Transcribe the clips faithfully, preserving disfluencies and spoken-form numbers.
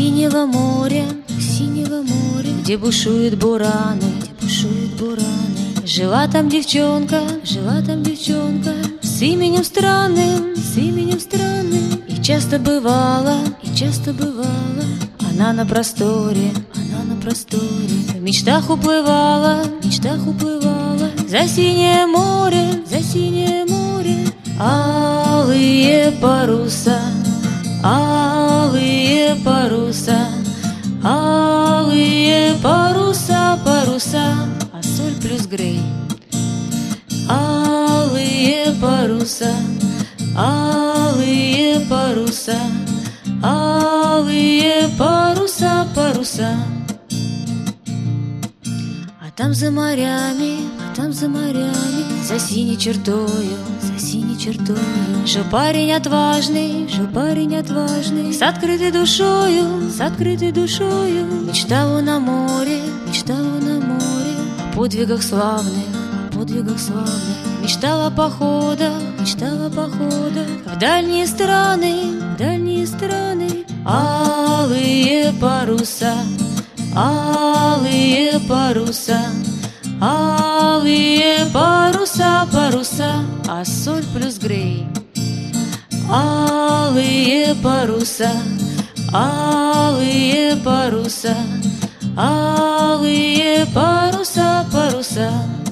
синего моря, у синего моря, где бушуют бураны, где бушуют бураны. Жила там девчонка, жила там девчонка с именем странным, с именем странным. И часто бывало, и часто бывало, она на просторе, она на просторе, в мечтах уплывала, в мечтах уплывала за синее море, за синее море. Алые паруса, алые паруса, алые паруса, паруса, а соль плюс грей. Алые паруса, алые паруса, алые паруса, паруса. А там за морями, а там за морями, за синей чертою, за синей чертою, жил парень отважный, жил парень отважный, с открытой душою, с открытой душою. Мечтал он о море, мечтал он о море, о подвигах славных, о подвигах славных. Мечтал о походах, мечтал о походах в дальние страны, в дальние страны. Алые паруса, алые паруса, алые паруса, паруса, а соль плюс грей. Алые паруса, алые паруса, алые паруса, паруса.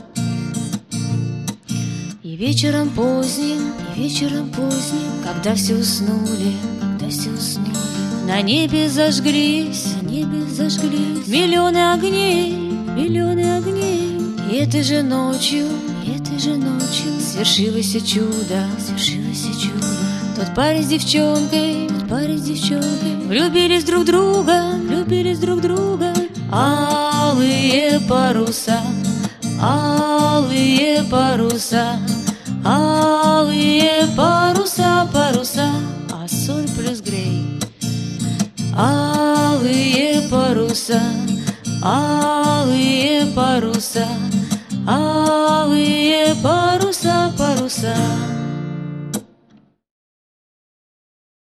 И вечером поздним, и вечером поздним, когда все уснули, когда все уснули, на небе зажглись, на небе зажглись миллионы огней, миллионы огней. И этой же ночью, и этой же ночью свершилось чудо, свершилось чудо. Тот парень с девчонкой, тот парень с девчонкой влюбились друг в друга, влюбились друг в друга. Алые паруса, алые паруса, алые паруса, паруса, а соль плюс грей. Алые паруса, алые паруса, алые паруса, паруса.